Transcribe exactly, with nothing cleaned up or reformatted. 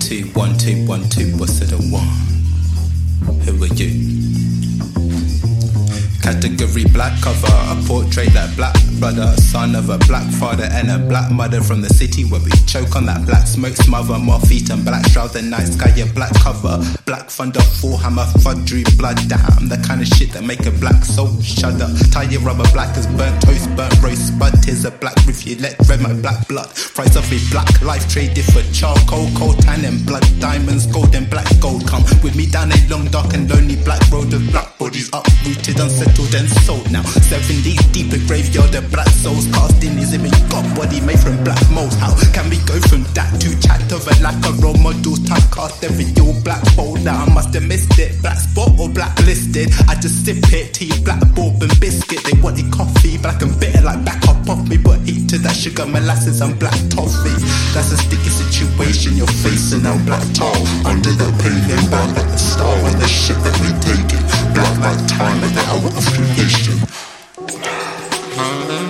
two, one, two, one, two, what's it a one? Who are you? Category black cover, a portrait that black brother, son of a black father and a black mother from the city where we choke on that black smoke, smother more feet and black shroud the night sky, a black cover, black thunder, full hammer, fudgery, blood, damn, the kind of shit that make a black soul shudder. Tie your rubber black as burnt toast, burnt roast, spud, tears a black roof, you let red my black blood, price of a black life traded for charcoal, cold tan and blood, diamonds, gold and black gold, come with me down a long dark and lonely black road of black bodies uprooted, unsettled and sold now. Seven days deep in graveyard of black souls cast in his image. God body made from black molds. How can we go from that to chat of a lack of role models? Typecast every your black folder. I must have missed it. Black spot or blacklisted. I just sip it, tea, black bourbon biscuit. They wanted coffee, black and bitter like back up off me. But heat to that sugar, molasses and black toffee. That's a sticky situation you're facing. I'm black tar under the pain and brown like the star on the shit that we take it. Black like time at the hour of creation.